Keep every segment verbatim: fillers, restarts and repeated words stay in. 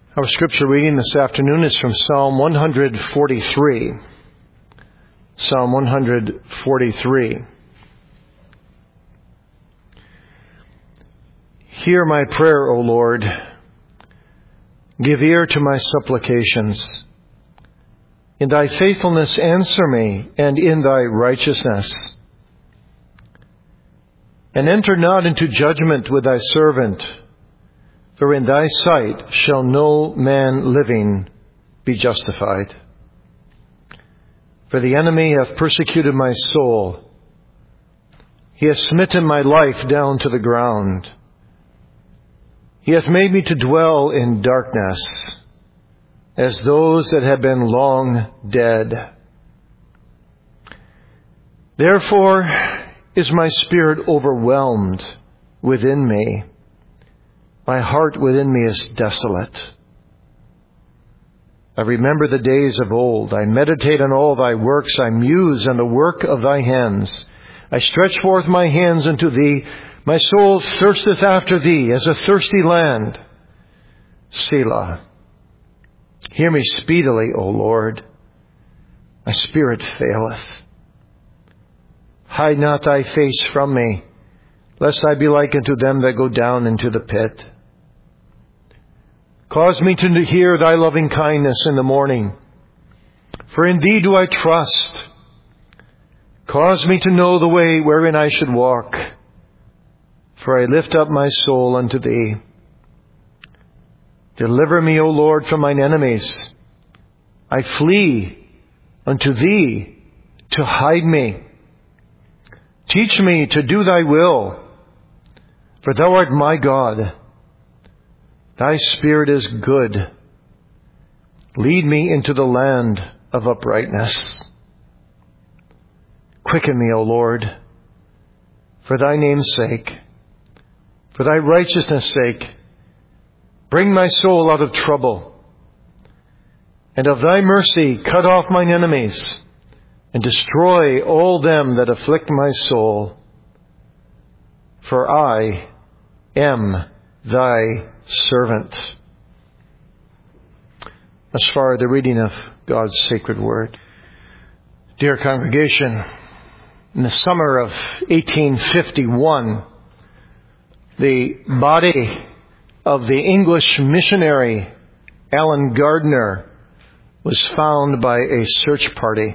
Our scripture reading this afternoon is from Psalm one forty-three. Psalm one forty-three. Hear my prayer, O Lord. Give ear to my supplications. In thy faithfulness answer me, and in thy righteousness. And enter not into judgment with thy servant, for in thy sight shall no man living be justified. For the enemy hath persecuted my soul. He hath smitten my life down to the ground. He hath made me to dwell in darkness, as those that have been long dead. Therefore is my spirit overwhelmed within me. My heart within me is desolate. I remember the days of old. I meditate on all thy works. I muse on the work of thy hands. I stretch forth my hands unto thee. My soul thirsteth after thee as a thirsty land. Selah. Hear me speedily, O Lord. My spirit faileth. Hide not thy face from me, lest I be like unto them that go down into the pit. Cause me to hear thy loving kindness in the morning, for in thee do I trust. Cause me to know the way wherein I should walk, for I lift up my soul unto thee. Deliver me, O Lord, from mine enemies. I flee unto thee to hide me. Teach me to do thy will, for thou art my God. Thy spirit is good. Lead me into the land of uprightness. Quicken me, O Lord, for thy name's sake, for thy righteousness' sake. Bring my soul out of trouble, and of thy mercy cut off mine enemies, and destroy all them that afflict my soul. For I am thy servant. As far as the reading of God's sacred word. Dear congregation, in the summer of eighteen fifty-one, the body of the English missionary Alan Gardner was found by a search party.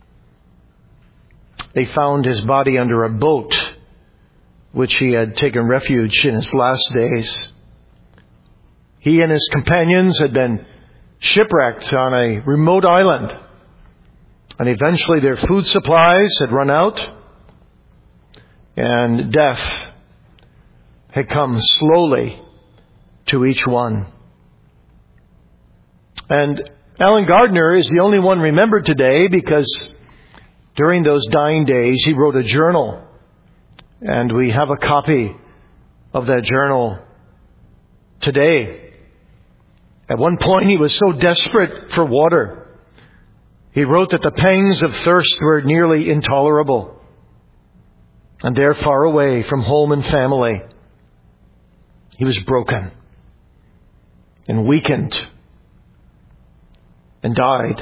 They found his body under a boat, which he had taken refuge in his last days. He and his companions had been shipwrecked on a remote island, and eventually their food supplies had run out, and death had come slowly to each one. And Alan Gardner is the only one remembered today because during those dying days he wrote a journal, and we have a copy of that journal today. At one point he was so desperate for water, he wrote that the pangs of thirst were nearly intolerable. And there, far away from home and family, he was broken and weakened and died.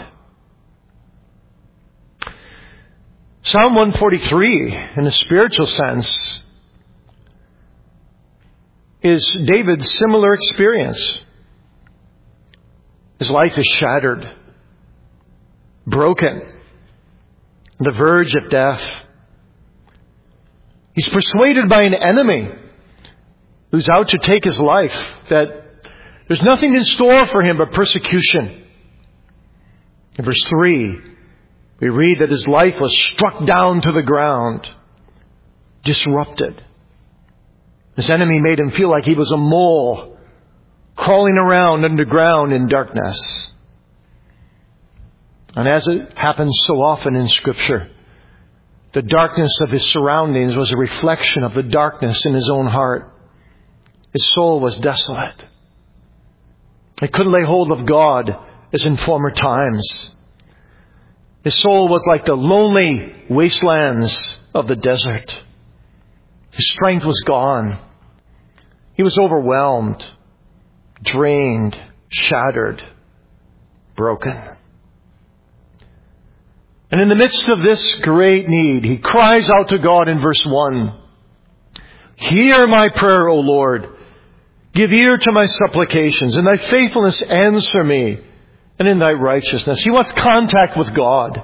Psalm one forty-three, in a spiritual sense, is David's similar experience. His life is shattered, broken, on the verge of death. He's persuaded by an enemy who's out to take his life, that there's nothing in store for him but persecution. In verse three, we read that his life was struck down to the ground, disrupted. His enemy made him feel like he was a mole crawling around underground in darkness. And as it happens so often in Scripture, the darkness of his surroundings was a reflection of the darkness in his own heart. His soul was desolate. He couldn't lay hold of God as in former times. His soul was like the lonely wastelands of the desert. His strength was gone. He was overwhelmed, drained, shattered, broken. And in the midst of this great need, he cries out to God in verse one, "Hear my prayer, O Lord. Give ear to my supplications. In thy faithfulness answer me, and in thy righteousness." He wants contact with God.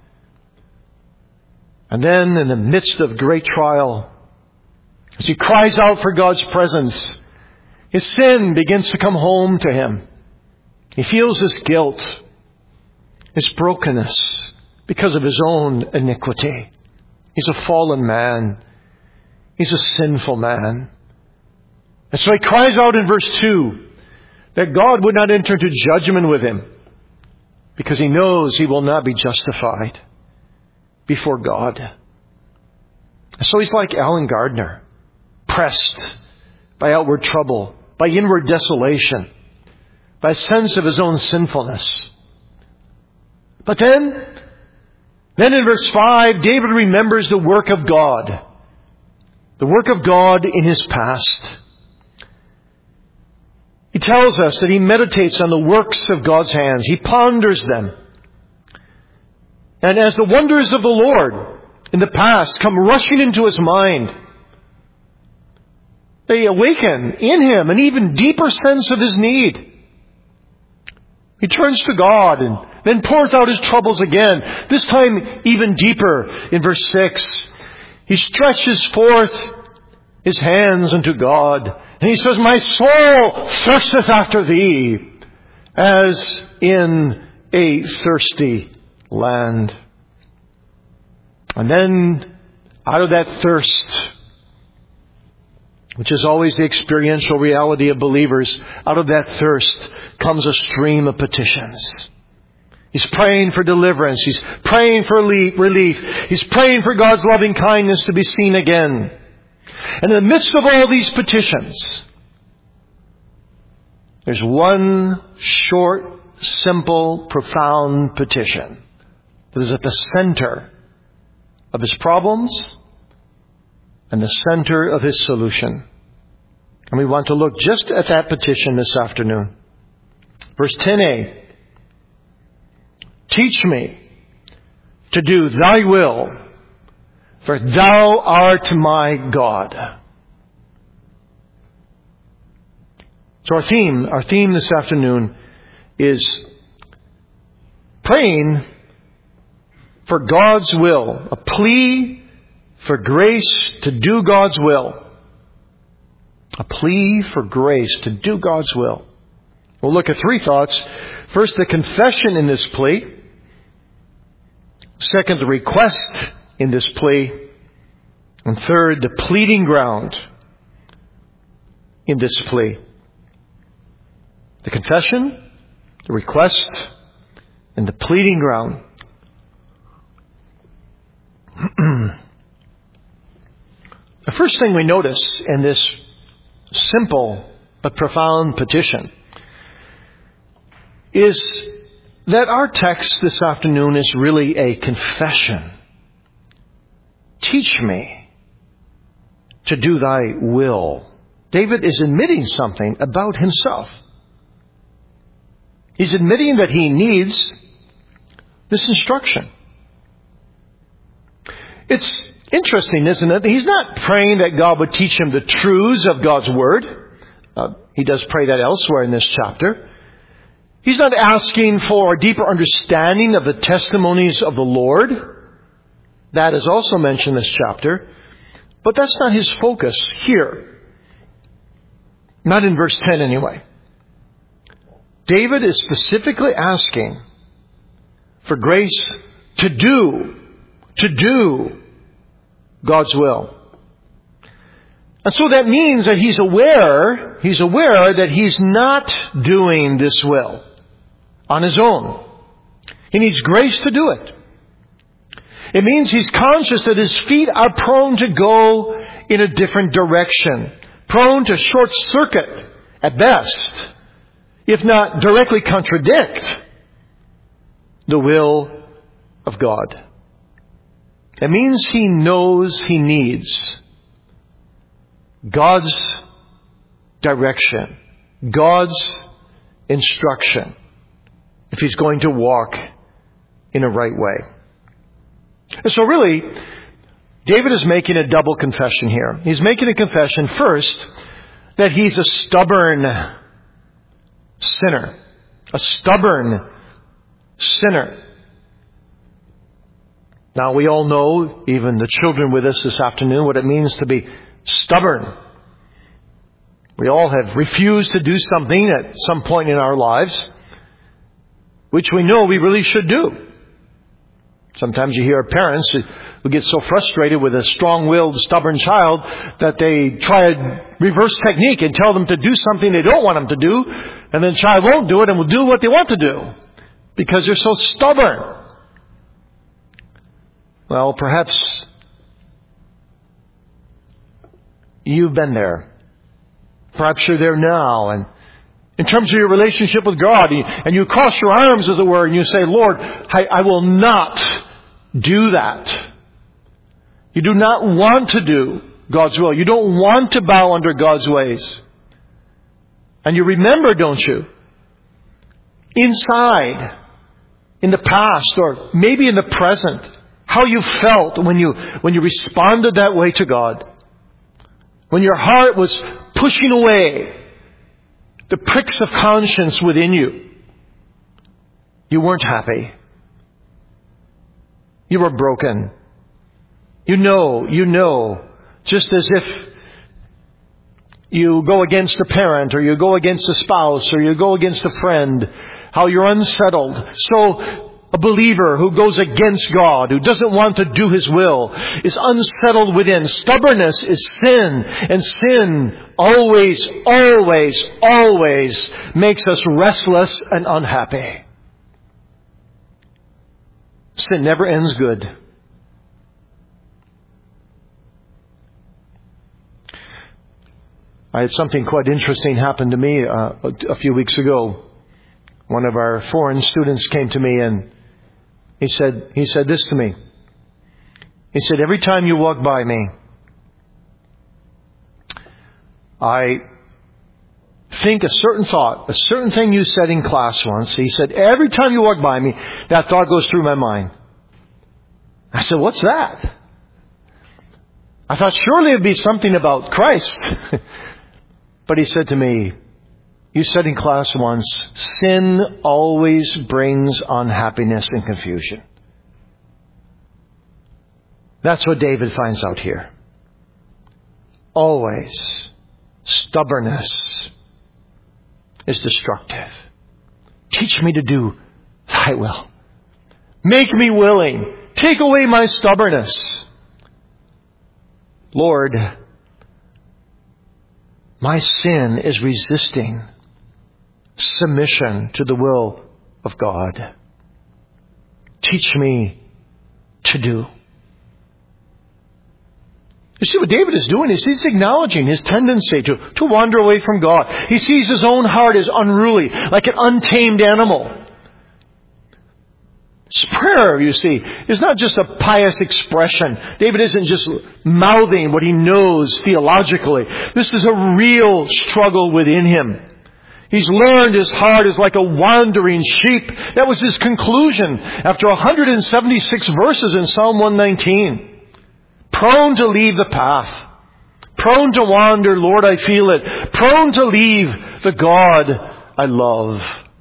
And then in the midst of great trial, as he cries out for God's presence, his sin begins to come home to him. He feels his guilt, his brokenness because of his own iniquity. He's a fallen man. He's a sinful man. And so he cries out in verse two that God would not enter into judgment with him because he knows he will not be justified before God. And so he's like Alan Gardner, pressed by outward trouble, by inward desolation, by a sense of his own sinfulness. But then, then in verse five, David remembers the work of God. The work of God in his past. He tells us that he meditates on the works of God's hands. He ponders them. And as the wonders of the Lord in the past come rushing into his mind, they awaken in him an even deeper sense of his need. He turns to God and then pours out his troubles again, this time even deeper in verse six. He stretches forth his hands unto God, and he says, "My soul thirsteth after thee, as in a thirsty land." And then, out of that thirst, which is always the experiential reality of believers, out of that thirst comes a stream of petitions. He's praying for deliverance. He's praying for relief. He's praying for God's loving kindness to be seen again. And in the midst of all these petitions, there's one short, simple, profound petition that is at the center of his problems and the center of his solution. And we want to look just at that petition this afternoon. Verse ten a. "Teach me to do thy will, for thou art my God." So our theme, our theme this afternoon is praying for God's will, a plea for grace to do God's will. A plea for grace to do God's will. We'll look at three thoughts. First, the confession in this plea. Second, the request in this plea. And third, the pleading ground in this plea. The confession, the request, and the pleading ground. The first thing we notice in this simple but profound petition is that our text this afternoon is really a confession. Teach me to do thy will. David is admitting something about himself. He's admitting that he needs this instruction. It's interesting, isn't it? He's not praying that God would teach him the truths of God's Word. Uh, he does pray that elsewhere in this chapter. He's not asking for a deeper understanding of the testimonies of the Lord. That is also mentioned in this chapter. But that's not his focus here. Not in verse ten anyway. David is specifically asking for grace to do, to do God's will. And so that means that he's aware, he's aware that he's not doing this will on his own. He needs grace to do it. It means he's conscious that his feet are prone to go in a different direction, prone to short circuit at best, if not directly contradict the will of God. It means he knows he needs God's direction, God's instruction if he's going to walk in a right way. And so really, David is making a double confession here. He's making a confession first that he's a stubborn sinner. A stubborn sinner. Now we all know, even the children with us this afternoon, what it means to be stubborn. We all have refused to do something at some point in our lives, which we know we really should do. Sometimes you hear parents who get so frustrated with a strong-willed, stubborn child that they try a reverse technique and tell them to do something they don't want them to do, and then the child won't do it and will do what they want to do because they're so stubborn. Well, perhaps you've been there. Perhaps you're there now, and in terms of your relationship with God, and you cross your arms, as it were, and you say, Lord, I, I will not do that. You do not want to do God's will. You don't want to bow under God's ways. And you remember, don't you, inside, in the past, or maybe in the present, how you felt when you when you responded that way to God. When your heart was pushing away the pricks of conscience within you. You weren't happy. You were broken. You know, you know, just as if you go against a parent, or you go against a spouse, or you go against a friend, how you're unsettled. So a believer who goes against God, who doesn't want to do His will, is unsettled within. Stubbornness is sin, and sin always, always, always makes us restless and unhappy. Sin never ends good. I had something quite interesting happen to me uh, a, a few weeks ago. One of our foreign students came to me and he said, he said this to me. He said, every time you walk by me, I think a certain thought, a certain thing you said in class once. He said, every time you walk by me, that thought goes through my mind. I said, what's that? I thought surely it'd be something about Christ. But he said to me, you said in class once, sin always brings unhappiness and confusion. That's what David finds out here. Always. Stubbornness is destructive. Teach me to do thy will. Make me willing. Take away my stubbornness. Lord, my sin is resisting submission to the will of God. Teach me to do. You see what David is doing is he's acknowledging his tendency to, to wander away from God. He sees his own heart as unruly, like an untamed animal. His prayer, you see, is not just a pious expression. David isn't just mouthing what he knows theologically. This is a real struggle within him. He's learned his heart is like a wandering sheep. That was his conclusion after one hundred seventy-six verses in Psalm one nineteen. Prone to leave the path. Prone to wander, Lord, I feel it. Prone to leave the God I love.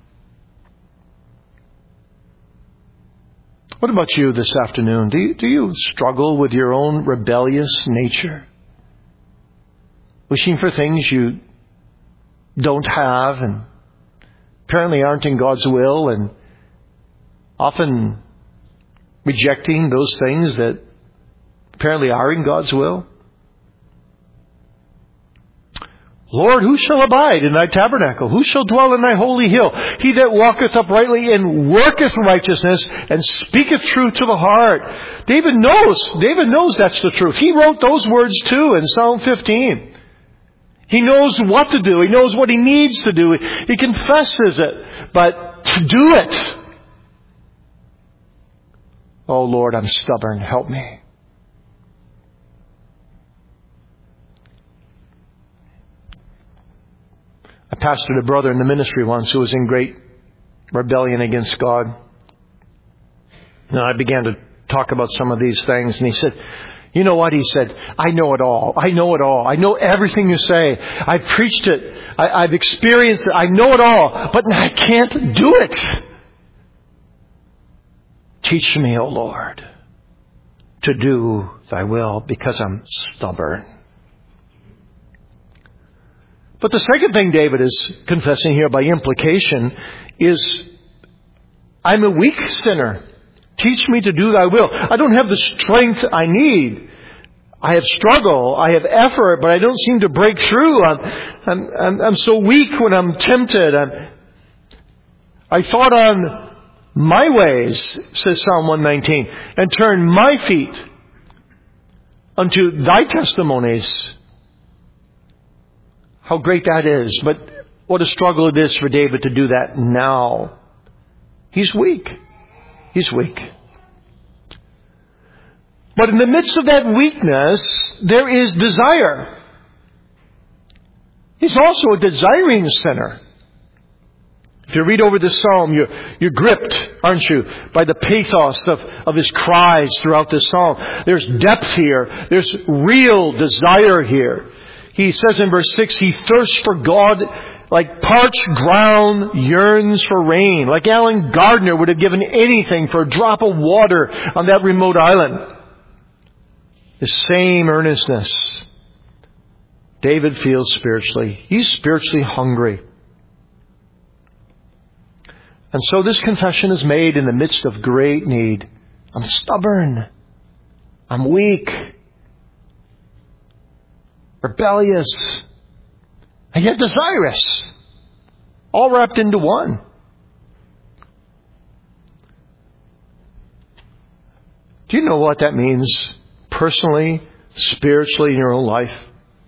What about you this afternoon? Do you, do you struggle with your own rebellious nature? Wishing for things you don't have and apparently aren't in God's will, and often rejecting those things that apparently are in God's will? Lord, who shall abide in thy tabernacle? Who shall dwell in thy holy hill? He that walketh uprightly and worketh righteousness and speaketh truth to the heart. David knows. David knows that's the truth. He wrote those words too in Psalm fifteen. He knows what to do. He knows what he needs to do. He confesses it. But to do it, oh Lord, I'm stubborn. Help me. I pastored a brother in the ministry once who was in great rebellion against God. And I began to talk about some of these things, and he said, you know what? He said, I know it all. I know it all. I know everything you say. I've preached it. I, I've experienced it. I know it all, but I can't do it. Teach me, O Lord, to do thy will, because I'm stubborn. But the second thing David is confessing here by implication is, I'm a weak sinner. Teach me to do thy will. I don't have the strength I need. I have struggle. I have effort, but I don't seem to break through. I'm, I'm, I'm, I'm so weak when I'm tempted. I'm, I thought on my ways, says Psalm one nineteen, and turn my feet unto thy testimonies. How great that is. But what a struggle it is for David to do that now. He's weak. He's weak. But in the midst of that weakness, there is desire. He's also a desiring sinner. If you read over this psalm, you're, you're gripped, aren't you, by the pathos of, of his cries throughout this psalm. There's depth here. There's real desire here. He says in verse six, he thirsts for God like parched ground yearns for rain. Like Alan Gardner would have given anything for a drop of water on that remote island. The same earnestness David feels spiritually. He's spiritually hungry. And so this confession is made in the midst of great need. I'm stubborn. I'm weak. Rebellious. And yet desirous. All wrapped into one. Do you know what that means personally, spiritually in your own life?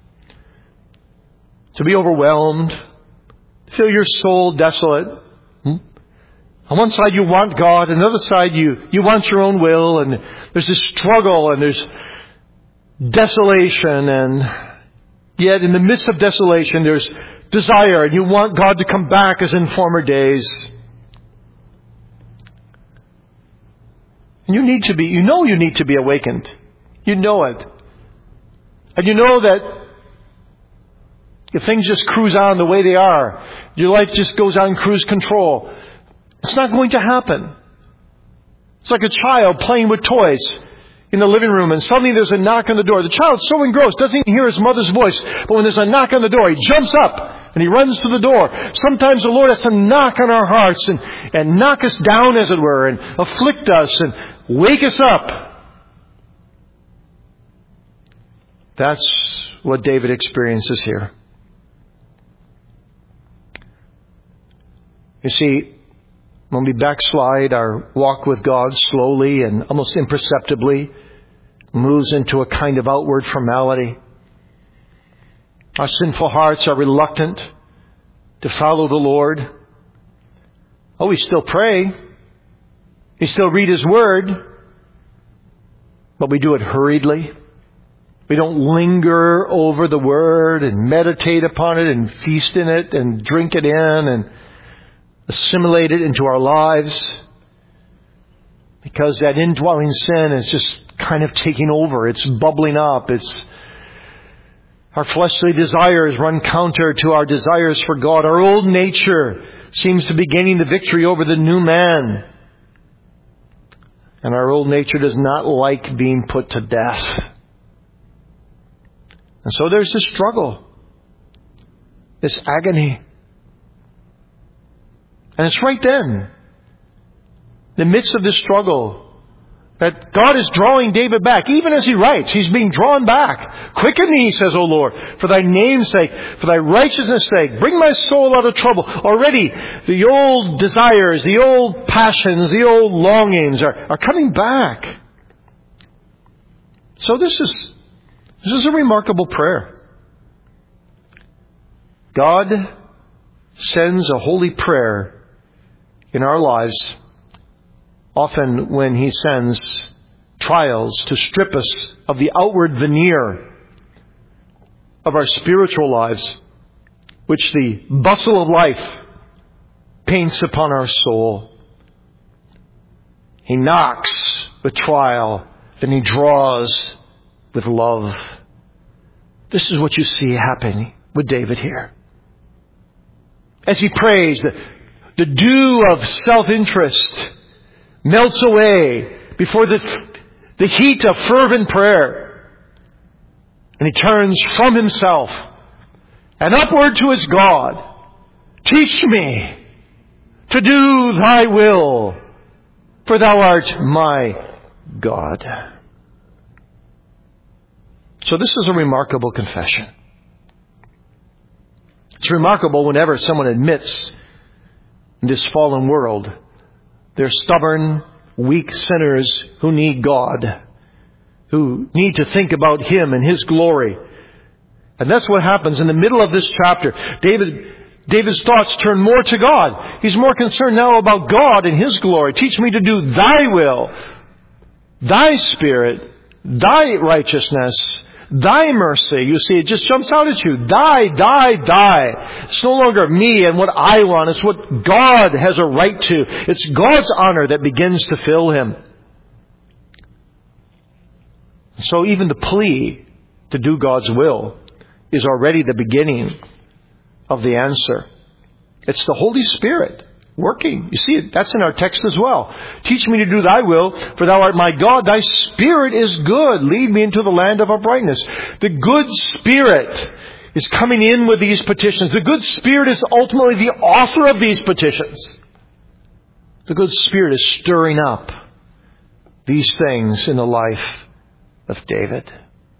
To be overwhelmed. To feel your soul desolate. Hmm? On one side you want God, on the other side you, you want your own will, and there's this struggle and there's desolation, and yet in the midst of desolation there's desire, and you want God to come back as in former days. And you need to be, you know you need to be awakened. You know it. And you know that if things just cruise on the way they are, your life just goes on cruise control, it's not going to happen. It's like a child playing with toys in the living room, and suddenly there's a knock on the door. The child's so engrossed, doesn't even hear his mother's voice. But when there's a knock on the door, he jumps up and he runs to the door. Sometimes the Lord has to knock on our hearts and, and knock us down, as it were, and afflict us and wake us up. That's what David experiences here. You see, when we backslide, our walk with God slowly and almost imperceptibly moves into a kind of outward formality. Our sinful hearts are reluctant to follow the Lord. Oh, we still pray. We still read His Word. But we do it hurriedly. We don't linger over the Word and meditate upon it and feast in it and drink it in and assimilate it into our lives, because that indwelling sin is just kind of taking over. It's bubbling up. It's our fleshly desires run counter to our desires for God. Our old nature seems to be gaining the victory over the new man. And our old nature does not like being put to death. And so there's this struggle, this agony. And it's right then, in the midst of this struggle, that God is drawing David back. Even as he writes, he's being drawn back. Quicken me, he says, O Lord, for thy name's sake, for thy righteousness' sake. Bring my soul out of trouble. Already, the old desires, the old passions, the old longings are, are coming back. So this is, this is a remarkable prayer. God sends a holy prayer in our lives, often when He sends trials to strip us of the outward veneer of our spiritual lives. which the bustle of life paints upon our soul. He knocks with trial, then He draws with love. This is what you see happening with David here. As he prays, the, the dew of self-interest melts away before the, the heat of fervent prayer. And he turns from himself and upward to his God. Teach me to do thy will, for thou art my God. So this is a remarkable confession. It's remarkable whenever someone admits in this fallen world they're stubborn, weak sinners who need God, who need to think about Him and His glory. And that's what happens in the middle of this chapter. David, David's thoughts turn more to God. He's more concerned now about God and His glory. Teach me to do thy will, thy spirit, thy righteousness, thy mercy. You see, it just jumps out at you. Thy, thy, thy. It's no longer me and what I want. It's what God has a right to. It's God's honor that begins to fill him. So even the plea to do God's will is already the beginning of the answer. It's the Holy Spirit working. You see it. That's in our text as well. Teach me to do thy will, for thou art my God. Thy spirit is good. Lead me into the land of uprightness. The good spirit is coming in with these petitions. The good spirit is ultimately the author of these petitions. The good spirit is stirring up these things in the life of David.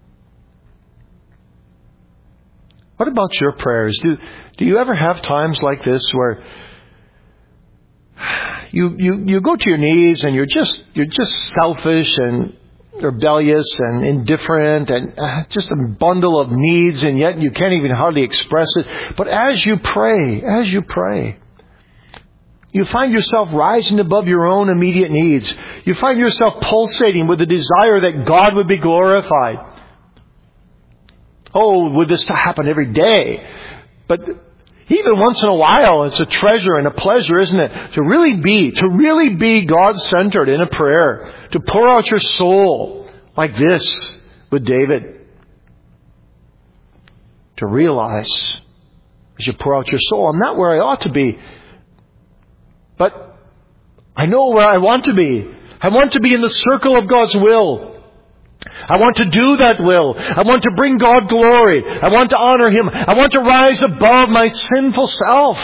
What about your prayers? Do, do you ever have times like this where You, you, you go to your knees and you're just, you're just selfish and rebellious and indifferent and uh, just a bundle of needs, and yet you can't even hardly express it. But as you pray, as you pray, you find yourself rising above your own immediate needs. You find yourself pulsating with the desire that God would be glorified. Oh, would this happen every day? But even once in a while, it's a treasure and a pleasure, isn't it? To really be, to really be God-centered in a prayer. To pour out your soul like this with David. To realize, as you pour out your soul, I'm not where I ought to be. But I know where I want to be. I want to be in the circle of God's will. I want to do that will. I want to bring God glory. I want to honor Him. I want to rise above my sinful self.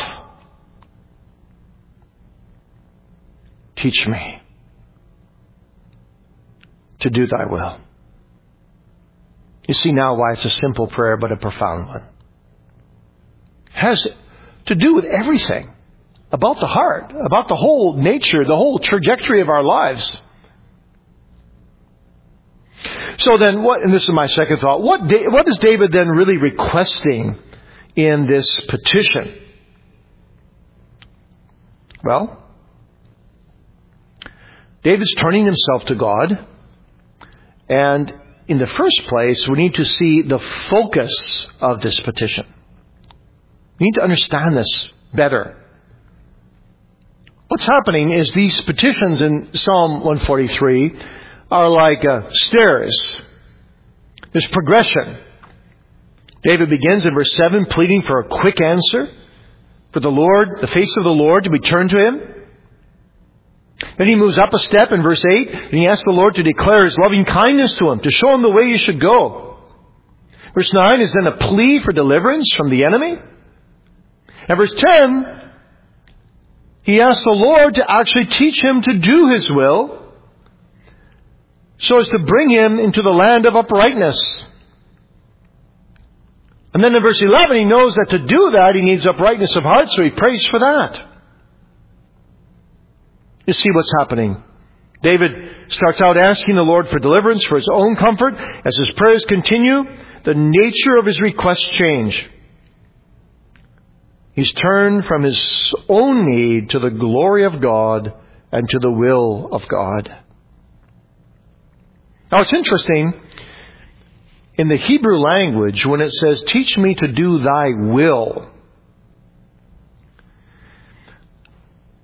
Teach me to do thy will. You see now why it's a simple prayer but a profound one. It has to do with everything about the heart, about the whole nature, the whole trajectory of our lives. So then, what? And this is my second thought. What, what is David then really requesting in this petition? Well, David's turning himself to God. And in the first place, we need to see the focus of this petition. We need to understand this better. What's happening is these petitions in Psalm one forty-three are like uh, stairs. There's progression. David begins in verse seven, pleading for a quick answer, for the Lord, the face of the Lord to be turned to him. Then he moves up a step in verse eight, and he asks the Lord to declare His loving kindness to him, to show him the way he should go. Verse nine is then a plea for deliverance from the enemy. And verse ten, he asks the Lord to actually teach him to do His will, so as to bring him into the land of uprightness. And then in verse eleven, he knows that to do that, he needs uprightness of heart, so he prays for that. You see what's happening. David starts out asking the Lord for deliverance for his own comfort. As his prayers continue, the nature of his requests change. He's turned from his own need to the glory of God and to the will of God. Now it's interesting, in the Hebrew language, when it says, teach me to do thy will,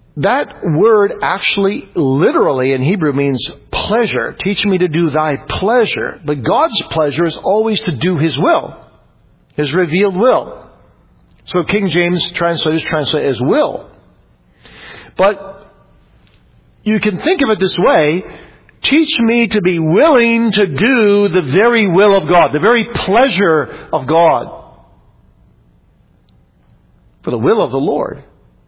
that word actually literally in Hebrew means pleasure. Teach me to do thy pleasure. But God's pleasure is always to do His will, His revealed will. So King James translators translate as will. But you can think of it this way: teach me to be willing to do the very will of God, the very pleasure of God. For the will of the Lord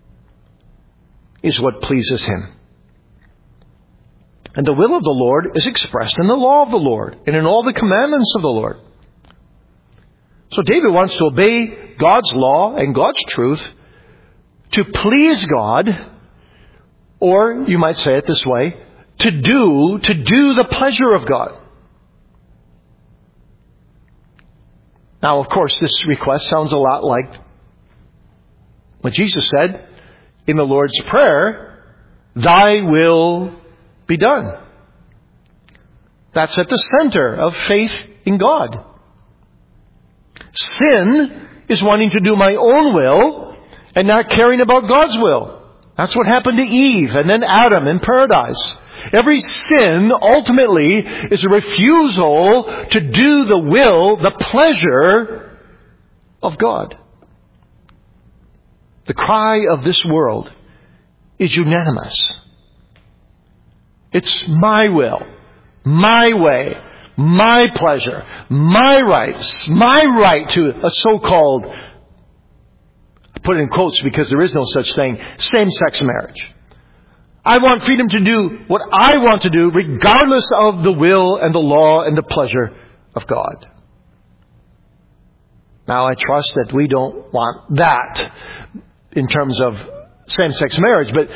is what pleases Him. And the will of the Lord is expressed in the law of the Lord and in all the commandments of the Lord. So David wants to obey God's law and God's truth to please God, or you might say it this way, to do, to do the pleasure of God. Now, of course, this request sounds a lot like what Jesus said in the Lord's Prayer, thy will be done. That's at the center of faith in God. Sin is wanting to do my own will and not caring about God's will. That's what happened to Eve and then Adam in paradise. Every sin ultimately is a refusal to do the will, the pleasure of God. The cry of this world is unanimous. It's my will, my way, my pleasure, my rights, my right to a so-called, I put it in quotes because there is no such thing, same-sex marriage. I want freedom to do what I want to do regardless of the will and the law and the pleasure of God. Now, I trust that we don't want that in terms of same-sex marriage, but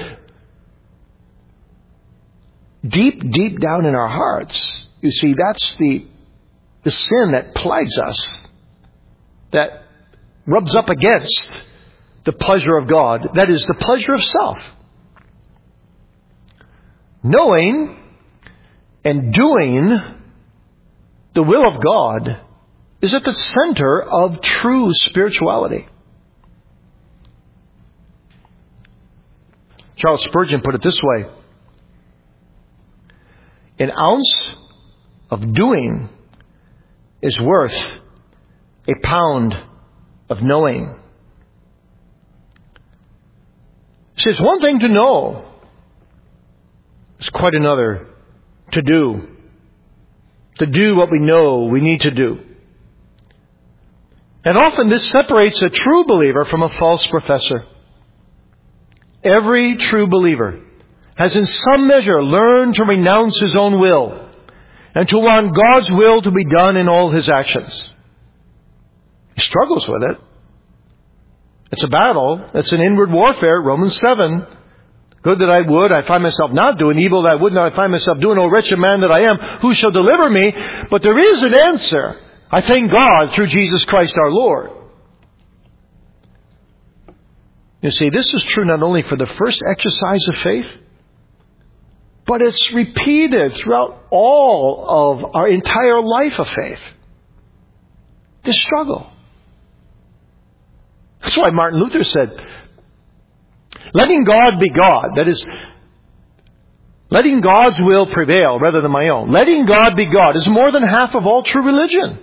deep, deep down in our hearts, you see, that's the, the sin that plagues us, that rubs up against the pleasure of God. That is the pleasure of self. Knowing and doing the will of God is at the center of true spirituality. Charles Spurgeon put it this way: an ounce of doing is worth a pound of knowing. See, it's one thing to know. It's quite another to do. To do what we know we need to do. And often this separates a true believer from a false professor. Every true believer has in some measure learned to renounce his own will and to want God's will to be done in all his actions. He struggles with it. It's a battle. It's an inward warfare. Romans seven. Good that I would, I find myself not doing. Evil that I would not, I find myself doing. O wretched man that I am, who shall deliver me? But there is an answer. I thank God through Jesus Christ our Lord. You see, this is true not only for the first exercise of faith, but it's repeated throughout all of our entire life of faith. This struggle. That's why Martin Luther said, letting God be God, that is, letting God's will prevail rather than my own. Letting God be God is more than half of all true religion.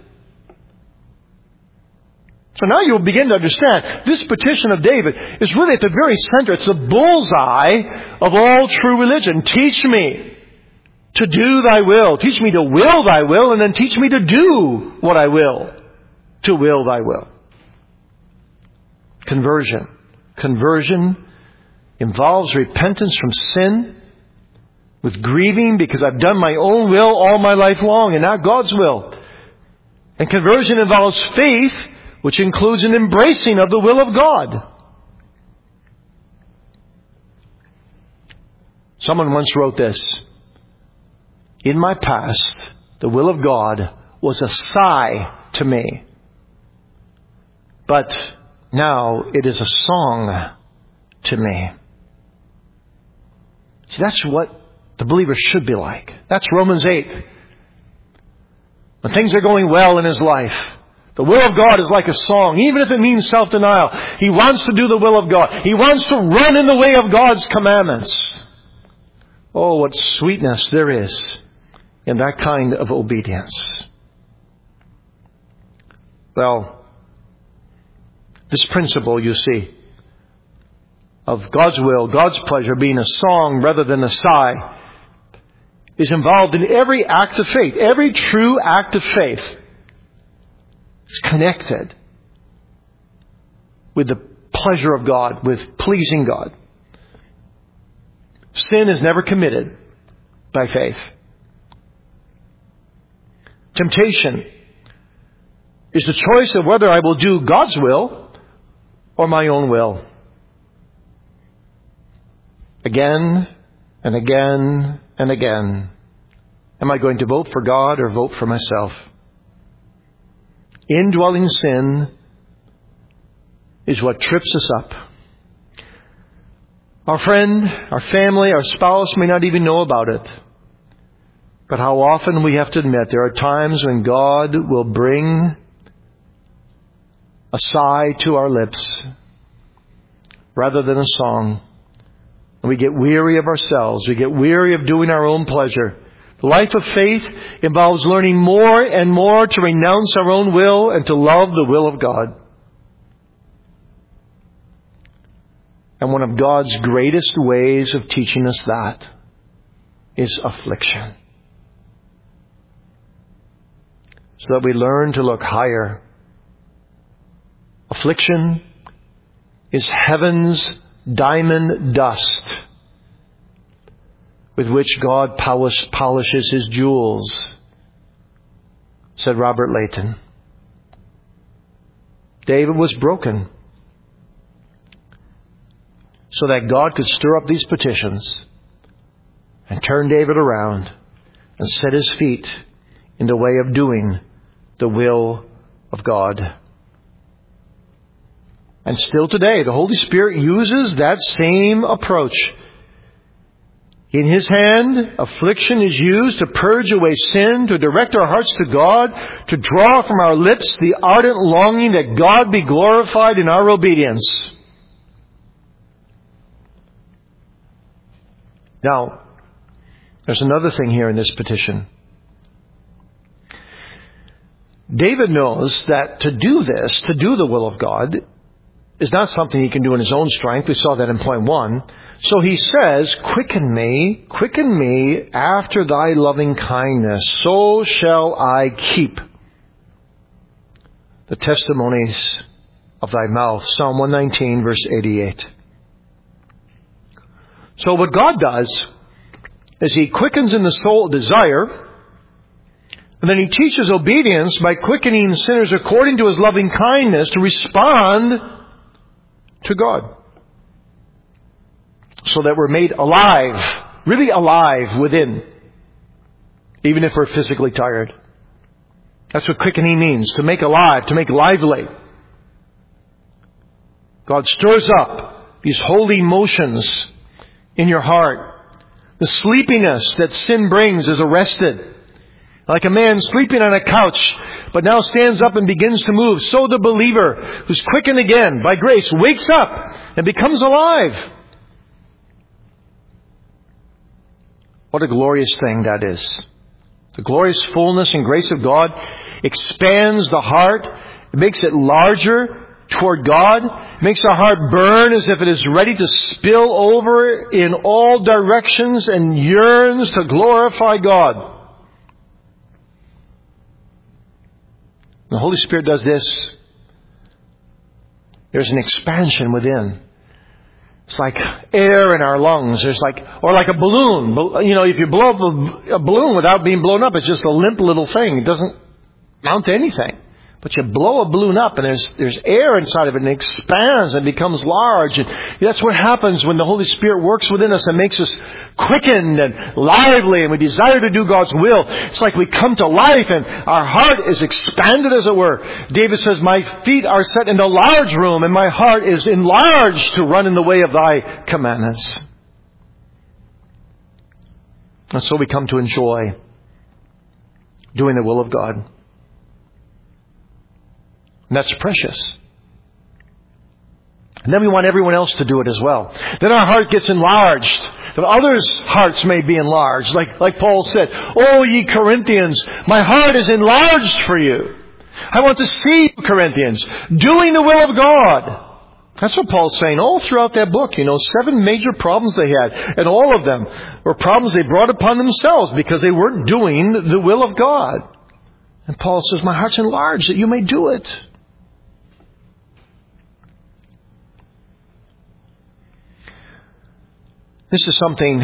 So now you'll begin to understand this petition of David is really at the very center. It's the bullseye of all true religion. Teach me to do thy will. Teach me to will thy will, and then teach me to do what I will to will thy will. Conversion. Conversion involves repentance from sin with grieving because I've done my own will all my life long and not God's will. And conversion involves faith, which includes an embracing of the will of God. Someone once wrote this: in my past, the will of God was a sigh to me. But now it is a song to me. See, that's what the believer should be like. That's Romans eight. When things are going well in his life, The will of God is like a song, even if it means self-denial. He wants to do the will of God. He wants to run in the way of God's commandments. Oh, what sweetness there is in that kind of obedience. Well, this principle, you see, of God's will, God's pleasure being a song rather than a sigh, is involved in every act of faith. Every true act of faith is connected with the pleasure of God, with pleasing God. Sin is never committed by faith. Temptation is the choice of whether I will do God's will or my own will. Again and again and again, am I going to vote for God or vote for myself? Indwelling sin is what trips us up. Our friend, our family, our spouse may not even know about it. But how often we have to admit there are times when God will bring a sigh to our lips rather than a song. And we get weary of ourselves. We get weary of doing our own pleasure. The life of faith involves learning more and more to renounce our own will and to love the will of God. And one of God's greatest ways of teaching us that is affliction. So that we learn to look higher. Affliction is heaven's diamond dust with which God polish, polishes His jewels, said Robert Leighton. David was broken so that God could stir up these petitions and turn David around and set his feet in the way of doing the will of God. And still today, the Holy Spirit uses that same approach. In His hand, affliction is used to purge away sin, to direct our hearts to God, to draw from our lips the ardent longing that God be glorified in our obedience. Now, there's another thing here in this petition. David knows that to do this, to do the will of God, is not something he can do in his own strength. We saw that in point one. So he says, quicken me, quicken me after thy loving kindness, so shall I keep the testimonies of thy mouth. Psalm one nineteen, verse eighty-eight. So what God does is He quickens in the soul desire, and then He teaches obedience by quickening sinners according to His loving kindness to respond to God. So that we're made alive, really alive within, even if we're physically tired. That's what quickening means, to make alive, to make lively. God stirs up these holy motions in your heart. The sleepiness that sin brings is arrested. Like a man sleeping on a couch, but now stands up and begins to move. So the believer, who's quickened again by grace, wakes up and becomes alive. What a glorious thing that is. The glorious fullness and grace of God expands the heart. It makes it larger toward God. It makes our heart burn as if it is ready to spill over in all directions and yearns to glorify God. The Holy Spirit does this. There's an expansion within. It's like air in our lungs. There's like, or like a balloon. You know, if you blow up a, a balloon without being blown up, it's just a limp little thing. It doesn't mount to anything. But you blow a balloon up and there's there's air inside of it and it expands and becomes large. And that's what happens when the Holy Spirit works within us and makes us quickened and lively and we desire to do God's will. It's like we come to life and our heart is expanded, as it were. David says, my feet are set in a large room and my heart is enlarged to run in the way of thy commandments. And so we come to enjoy doing the will of God. And that's precious. And then we want everyone else to do it as well. Then our heart gets enlarged, that others' hearts may be enlarged. Like, like Paul said, "O ye Corinthians, my heart is enlarged for you." I want to see you, Corinthians, doing the will of God. That's what Paul's saying all throughout that book. You know, seven major problems they had. And all of them were problems they brought upon themselves because they weren't doing the will of God. And Paul says, "My heart's enlarged that you may do it." This is something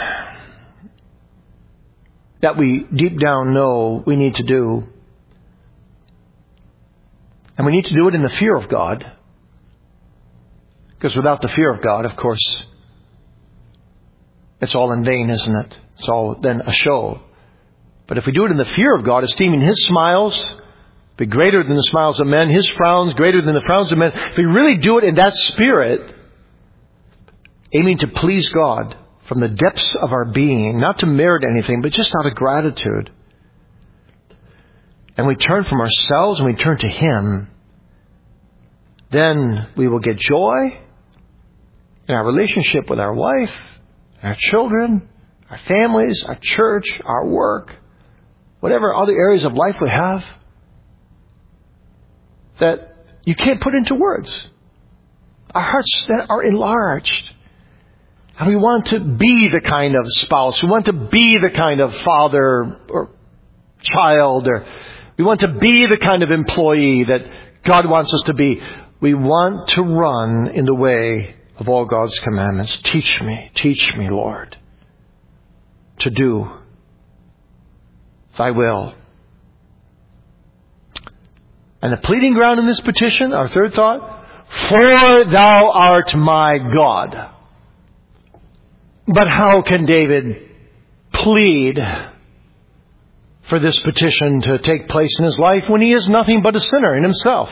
that we deep down know we need to do. And we need to do it in the fear of God. Because without the fear of God, of course, it's all in vain, isn't it? It's all then a show. But if we do it in the fear of God, esteeming His smiles be greater than the smiles of men, His frowns greater than the frowns of men, if we really do it in that spirit, aiming to please God from the depths of our being, not to merit anything, but just out of gratitude, and we turn from ourselves and we turn to Him, then we will get joy in our relationship with our wife, our children, our families, our church, our work, whatever other areas of life we have that you can't put into words. Our hearts that are enlarged. And we want to be the kind of spouse. We want to be the kind of father or child. Or we want to be the kind of employee that God wants us to be. We want to run in the way of all God's commandments. Teach me, teach me, Lord, to do Thy will. And the pleading ground in this petition, our third thought, for Thou art my God. But how can David plead for this petition to take place in his life when he is nothing but a sinner in himself?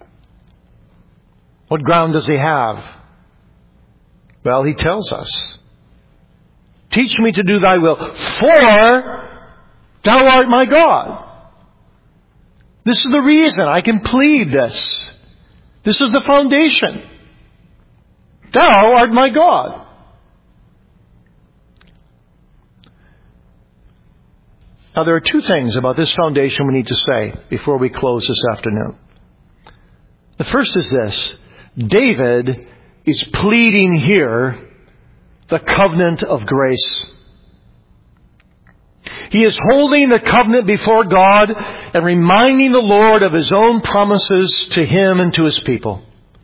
What ground does he have? Well, he tells us, "Teach me to do Thy will, for Thou art my God." This is the reason I can plead this. This is the foundation. Thou art my God. Now, there are two things about this foundation we need to say before we close this afternoon. The first is this. David is pleading here the covenant of grace. He is holding the covenant before God and reminding the Lord of His own promises to him and to His people.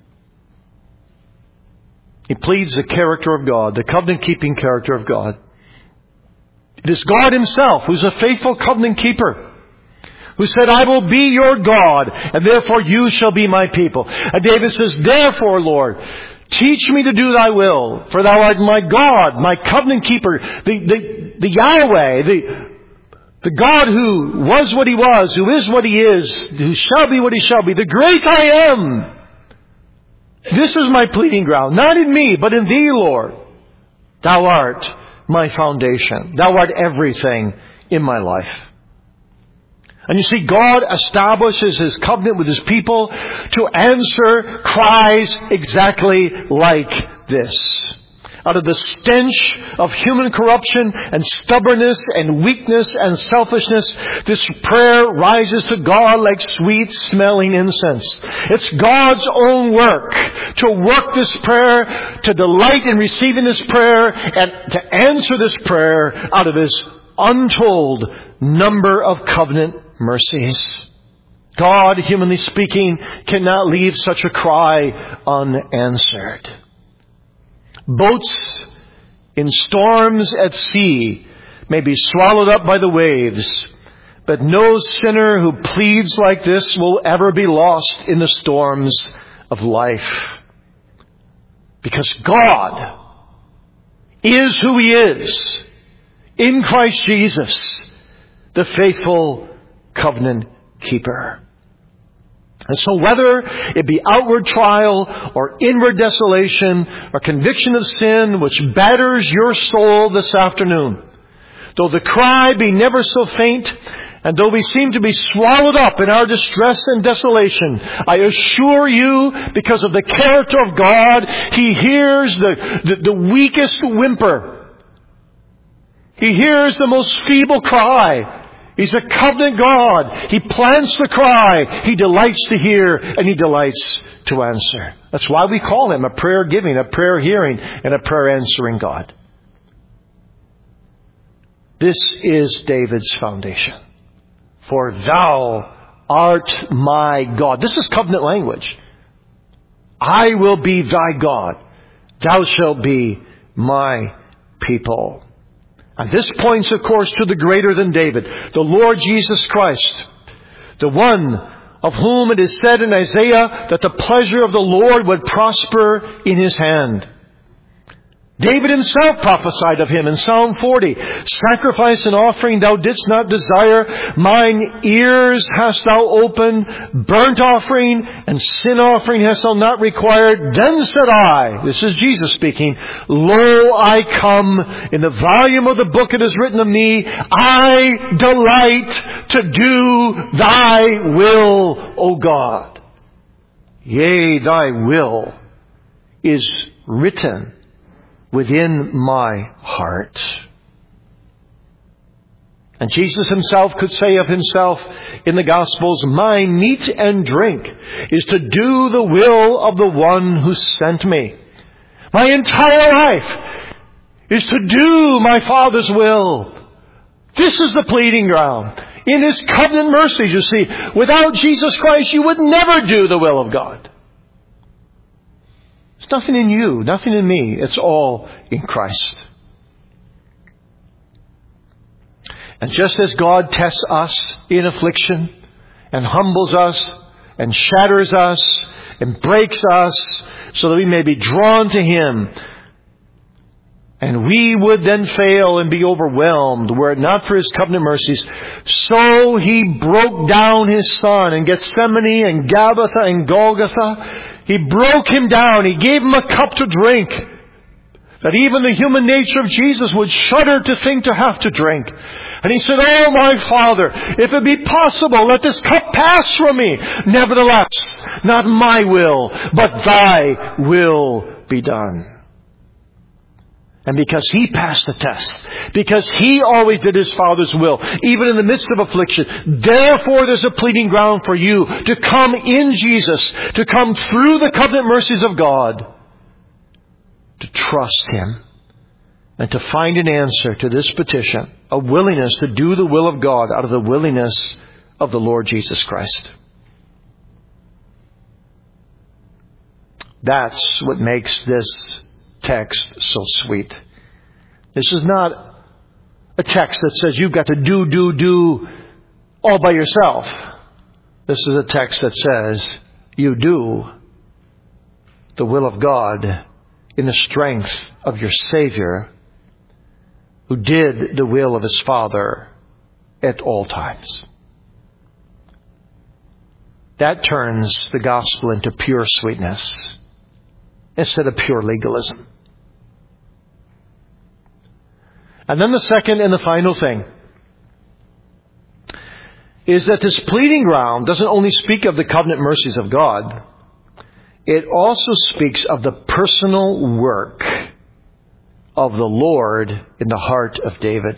He pleads the character of God, the covenant-keeping character of God. It is God Himself who's a faithful covenant keeper, who said, "I will be your God, and therefore you shall be my people." And David says, "Therefore, Lord, teach me to do Thy will, for Thou art my God, my covenant keeper, the, the, the Yahweh, the, the God who was what He was, who is what He is, who shall be what He shall be, the great I am." This is my pleading ground, not in me, but in Thee, Lord. Thou art my foundation. Thou art everything in my life. And you see, God establishes His covenant with His people to answer cries exactly like this. Out of the stench of human corruption and stubbornness and weakness and selfishness, this prayer rises to God like sweet-smelling incense. It's God's own work to work this prayer, to delight in receiving this prayer, and to answer this prayer out of His untold number of covenant mercies. God, humanly speaking, cannot leave such a cry unanswered. Boats in storms at sea may be swallowed up by the waves, but no sinner who pleads like this will ever be lost in the storms of life. Because God is who He is in Christ Jesus, the faithful covenant keeper. And so whether it be outward trial or inward desolation or conviction of sin which batters your soul this afternoon, though the cry be never so faint And though we seem to be swallowed up in our distress and desolation, I assure you, because of the character of God, He hears the, the, the weakest whimper. He hears the most feeble cry. He's a covenant God. He plants the cry. He delights to hear, and He delights to answer. That's why we call Him a prayer giving, a prayer hearing, and a prayer answering God. This is David's foundation. For Thou art my God. This is covenant language. I will be Thy God. Thou shalt be my people. And this points, of course, to the greater than David, the Lord Jesus Christ, the one of whom it is said in Isaiah that the pleasure of the Lord would prosper in His hand. David himself prophesied of Him in Psalm forty. Sacrifice and offering Thou didst not desire. Mine ears hast Thou opened. Burnt offering and sin offering hast Thou not required. Then said I, this is Jesus speaking, Lo, I come. In the volume of the book it is written of me, I delight to do Thy will, O God. Yea, Thy will is written within my heart. And Jesus Himself could say of Himself in the Gospels, my meat and drink is to do the will of the one who sent me. My entire life is to do my Father's will. This is the pleading ground. In His covenant mercies, you see, without Jesus Christ, you would never do the will of God. It's nothing in you, nothing in me. It's all in Christ. And just as God tests us in affliction and humbles us and shatters us and breaks us so that we may be drawn to Him, and we would then fail and be overwhelmed were it not for His covenant mercies, so He broke down His Son in Gethsemane and Gabbatha and Golgotha. He broke Him down. He gave Him a cup to drink that even the human nature of Jesus would shudder to think to have to drink. And He said, Oh, my Father, if it be possible, let this cup pass from me. Nevertheless, not my will, but Thy will be done. And because He passed the test, because He always did His Father's will, even in the midst of affliction, therefore there's a pleading ground for you to come in Jesus, to come through the covenant mercies of God, to trust Him, and to find an answer to this petition, a willingness to do the will of God out of the willingness of the Lord Jesus Christ. That's what makes this text so sweet. This is not a text that says you've got to do, do, do all by yourself. This is a text that says you do the will of God in the strength of your Savior, who did the will of His Father at all times. That turns the gospel into pure sweetness instead of pure legalism. And then the second and the final thing is that this pleading ground doesn't only speak of the covenant mercies of God, it also speaks of the personal work of the Lord in the heart of David.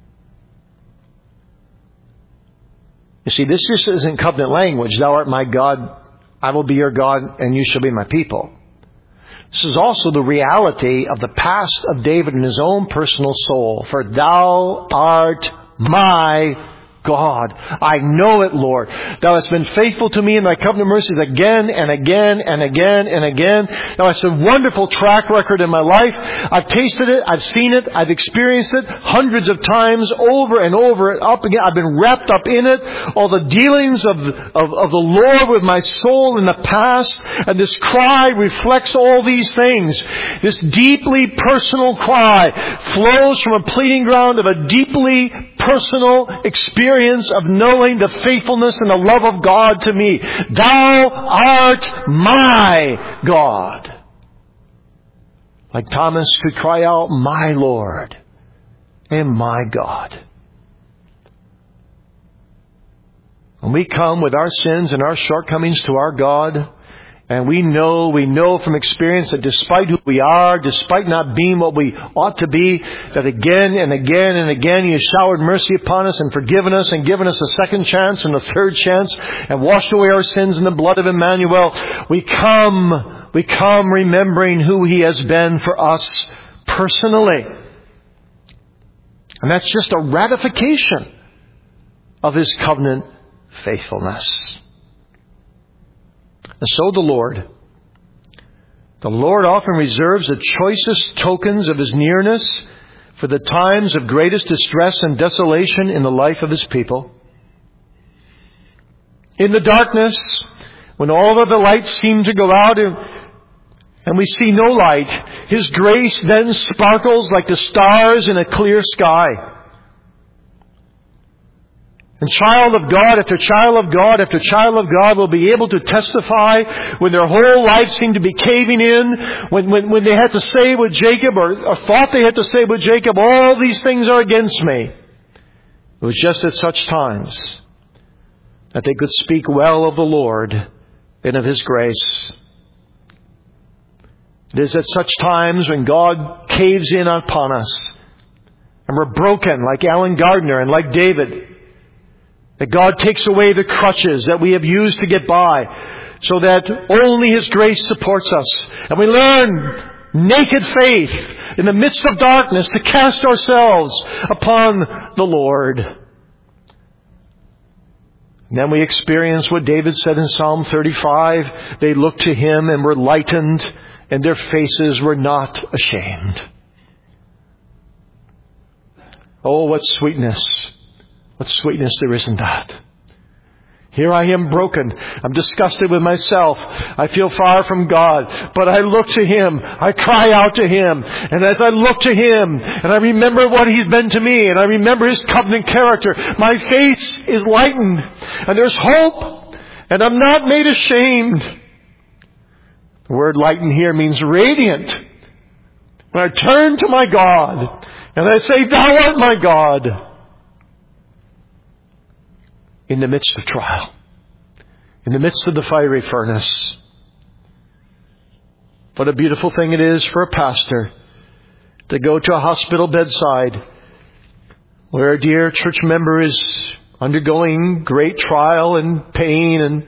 You see, this just isn't covenant language. Thou art my God, I will be your God, and you shall be my people. This is also the reality of the past of David in his own personal soul. For Thou art my God. I know it, Lord. Thou hast been faithful to me in Thy covenant mercies again and again and again and again. Thou hast a wonderful track record in my life. I've tasted it. I've seen it. I've experienced it hundreds of times over and over and up again. I've been wrapped up in it. All the dealings of, of, of the Lord with my soul in the past. And this cry reflects all these things. This deeply personal cry flows from a pleading ground of a deeply personal experience of knowing the faithfulness and the love of God to me. Thou art my God. Like Thomas could cry out, my Lord and my God. When we come with our sins and our shortcomings to our God, and we know, we know from experience that despite who we are, despite not being what we ought to be, that again and again and again He has showered mercy upon us and forgiven us and given us a second chance and a third chance and washed away our sins in the blood of Emmanuel. We come, we come remembering who He has been for us personally. And that's just a ratification of His covenant faithfulness. And so the Lord, the Lord often reserves the choicest tokens of His nearness for the times of greatest distress and desolation in the life of His people. In the darkness, when all of the lights seem to go out and we see no light, His grace then sparkles like the stars in a clear sky. And child of God after child of God after child of God will be able to testify when their whole life seemed to be caving in, when, when, when they had to say with Jacob, or, or thought they had to say with Jacob, all these things are against me. It was just at such times that they could speak well of the Lord and of His grace. It is at such times when God caves in upon us and we're broken like Alan Gardner and like David, that God takes away the crutches that we have used to get by so that only His grace supports us. And we learn naked faith in the midst of darkness to cast ourselves upon the Lord. And then we experience what David said in Psalm thirty-five. They looked to Him and were lightened, and their faces were not ashamed. Oh, what sweetness. What sweetness there is in that. Here I am broken. I'm disgusted with myself. I feel far from God. But I look to Him. I cry out to Him. And as I look to Him, and I remember what He's been to me, and I remember His covenant character, my face is lightened. And there's hope. And I'm not made ashamed. The word lighten here means radiant. When I turn to my God, and I say, Thou art my God. In the midst of trial, in the midst of the fiery furnace. What a beautiful thing it is for a pastor to go to a hospital bedside where a dear church member is undergoing great trial and pain, and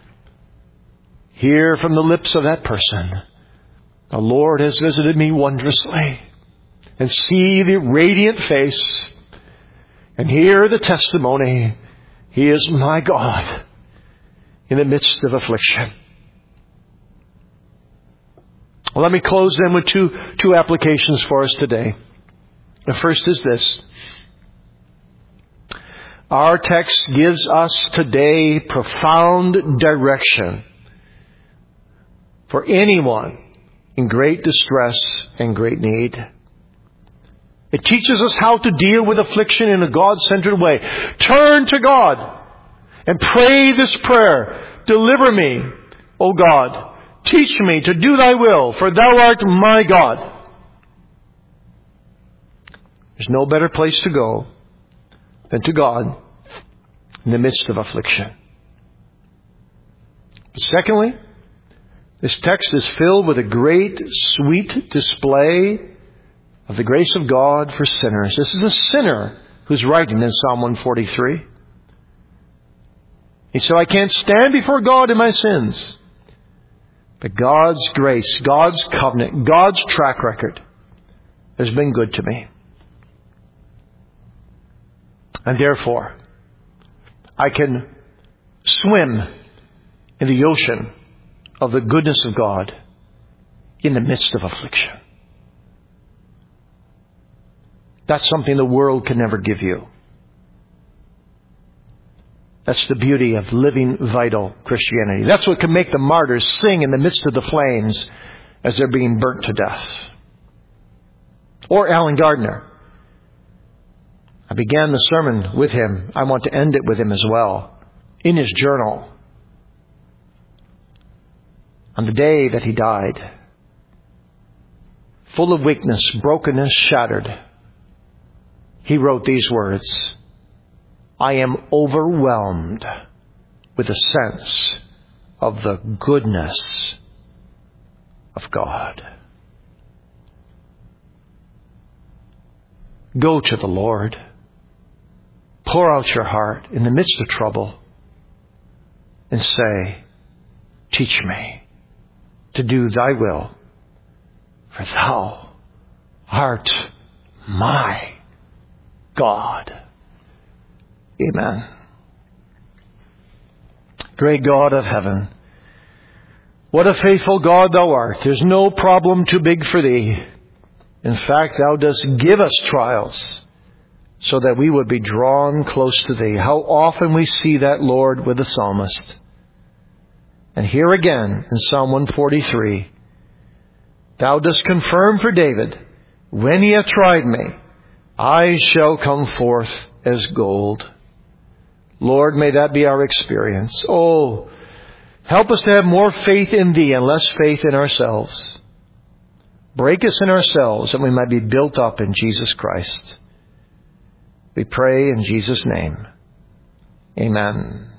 hear from the lips of that person, the Lord has visited me wondrously, and see the radiant face and hear the testimony, He is my God in the midst of affliction. Well, let me close then with two, two applications for us today. The first is this. Our text gives us today profound direction for anyone in great distress and great need. It teaches us how to deal with affliction in a God-centered way. Turn to God and pray this prayer. Deliver me, O God. Teach me to do Thy will, for Thou art my God. There's no better place to go than to God in the midst of affliction. But secondly, this text is filled with a great, sweet display of the grace of God for sinners. This is a sinner who's writing in Psalm one forty-three. He said, I can't stand before God in my sins. But God's grace, God's covenant, God's track record has been good to me. And therefore, I can swim in the ocean of the goodness of God in the midst of affliction. That's something the world can never give you. That's the beauty of living vital Christianity. That's what can make the martyrs sing in the midst of the flames as they're being burnt to death. Or Alan Gardner. I began the sermon with him. I want to end it with him as well. In his journal. On the day that he died. Full of weakness, brokenness, shattered. He wrote these words. I am overwhelmed with a sense of the goodness of God. Go to the Lord. Pour out your heart in the midst of trouble and say, teach me to do thy will, for thou art my God. Amen. Great God of heaven, what a faithful God thou art. There's no problem too big for thee. In fact, thou dost give us trials so that we would be drawn close to thee. How often we see that, Lord, with the psalmist. And here again in Psalm one forty-three, thou dost confirm for David, when he hath tried me, I shall come forth as gold. Lord, may that be our experience. Oh, help us to have more faith in thee and less faith in ourselves. Break us in ourselves that we might be built up in Jesus Christ. We pray in Jesus' name. Amen.